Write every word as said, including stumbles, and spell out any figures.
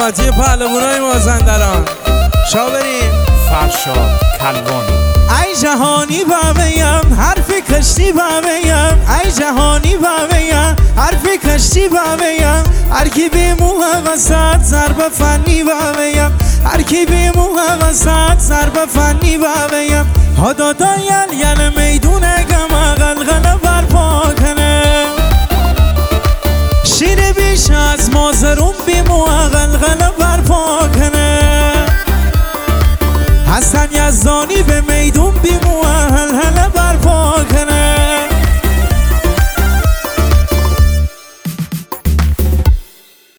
ناملاتی پهلوانای مازندران. شا بریم. فرشاد کلوانی. ای جهانی بامیم حرفی کشتی بامیم، ای جهانی بامیم حرفی کشتی بامیم، هر کی بی موهوسات ضرب فنی بامیم، هر کی بی موهوسات ضرب فنی بامیم. هدا دایل یعنی